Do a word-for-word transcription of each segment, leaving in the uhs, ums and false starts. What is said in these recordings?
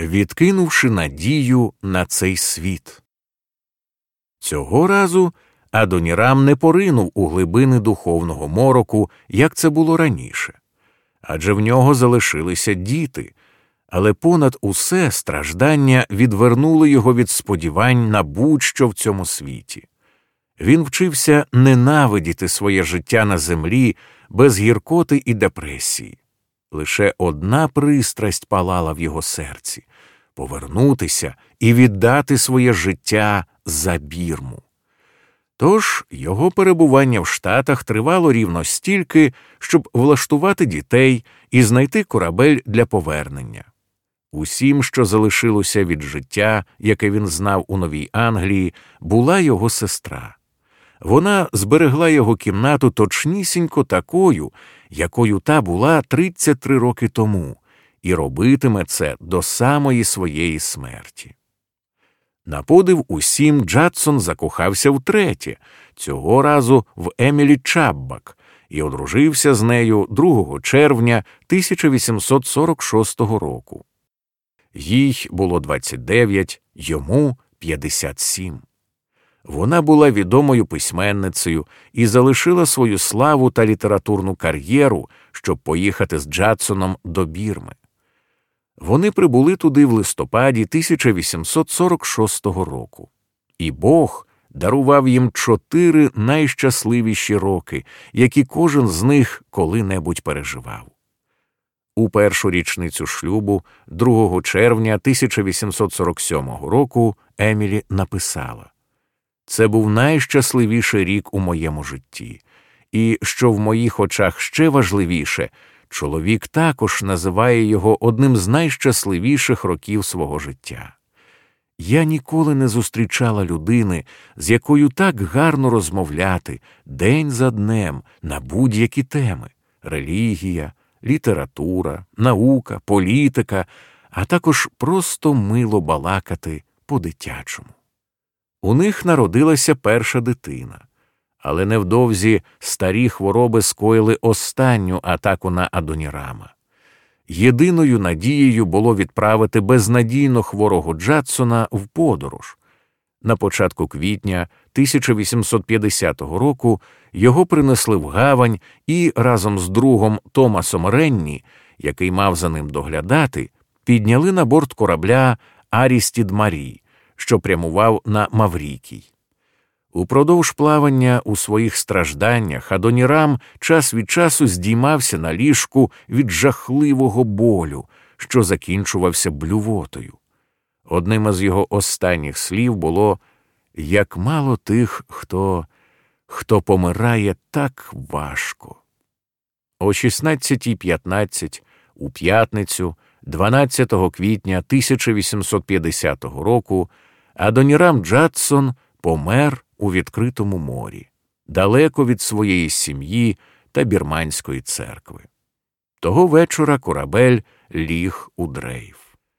відкинувши надію на цей світ. Цього разу Адонірам не поринув у глибини духовного мороку, як це було раніше. Адже в нього залишилися діти, але понад усе страждання відвернули його від сподівань на будь-що в цьому світі. Він вчився ненавидіти своє життя на землі без гіркоти і депресії. Лише одна пристрасть палала в його серці – повернутися і віддати своє життя за Бірму. Тож його перебування в Штатах тривало рівно стільки, щоб влаштувати дітей і знайти корабель для повернення. Усім, що залишилося від життя, яке він знав у Новій Англії, була його сестра. Вона зберегла його кімнату точнісінько такою, якою та була тридцять три роки тому, і робитиме це до самої своєї смерті. На подив усім, Джадсон закохався втретє, цього разу в Емілі Чаббак, і одружився з нею другого червня тисяча вісімсот сорок шостого року. Їй було двадцять дев'ять, йому п'ятдесят сім. Вона була відомою письменницею і залишила свою славу та літературну кар'єру, щоб поїхати з Джадсоном до Бірми. Вони прибули туди в листопаді тисяча вісімсот сорок шостого року. І Бог дарував їм чотири найщасливіші роки, які кожен з них коли-небудь переживав. У першу річницю шлюбу, другого червня тисяча вісімсот сорок сьомого року, Емілі написала: «Це був найщасливіший рік у моєму житті. І, що в моїх очах ще важливіше, чоловік також називає його одним з найщасливіших років свого життя. Я ніколи не зустрічала людини, з якою так гарно розмовляти день за днем на будь-які теми – релігія, література, наука, політика, а також просто мило балакати по-дитячому». У них народилася перша дитина, але невдовзі старі хвороби скоїли останню атаку на Адонірама. Єдиною надією було відправити безнадійно хворого Джадсона в подорож. На початку квітня тисяча вісімсот п'ятдесятого року його принесли в гавань і разом з другом Томасом Ренні, який мав за ним доглядати, підняли на борт корабля «Арістід Марі», що прямував на Маврікій. Упродовж плавання у своїх стражданнях Адонірам час від часу здіймався на ліжку від жахливого болю, що закінчувався блювотою. Одним із його останніх слів було «як мало тих, хто... хто помирає так важко». О шістнадцятій п'ятнадцять у п'ятницю, дванадцятого квітня тисяча вісімсот п'ятдесятого року, Адонірам Джадсон помер у відкритому морі, далеко від своєї сім'ї та бірманської церкви. Того вечора корабель ліг у дрейф.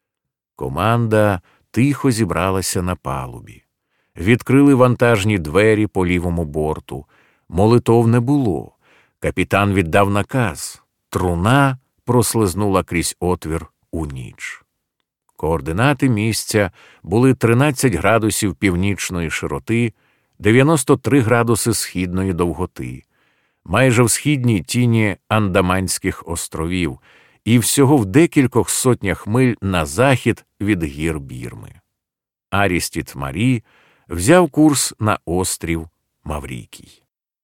Команда тихо зібралася на палубі. Відкрили вантажні двері по лівому борту. Молитов не було. Капітан віддав наказ. Труна прослизнула крізь отвір у ніч. Координати місця були тринадцять градусів північної широти, дев'яносто три градуси східної довготи, майже в східній тіні Андаманських островів і всього в декількох сотнях миль на захід від гір Бірми. Арістід Марі взяв курс на острів Маврікій.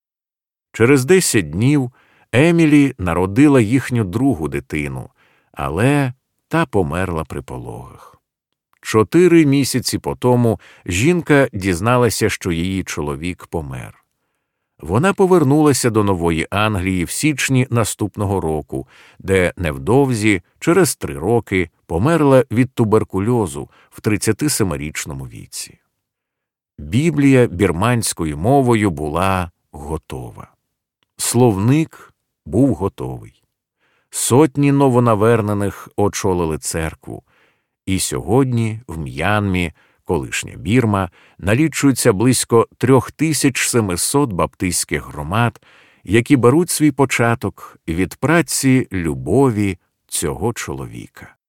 Через десять днів Емілі народила їхню другу дитину, але та померла при пологах. Чотири місяці по тому жінка дізналася, що її чоловік помер. Вона повернулася до Нової Англії в січні наступного року, де невдовзі, через три роки, померла від туберкульозу в тридцятисемирічному віці. Біблія бірманською мовою була готова. Словник був готовий. Сотні новонавернених очолили церкву. І сьогодні в М'янмі, колишня Бірма, налічується близько три тисячі сімсот баптистських громад, які беруть свій початок від праці любові цього чоловіка.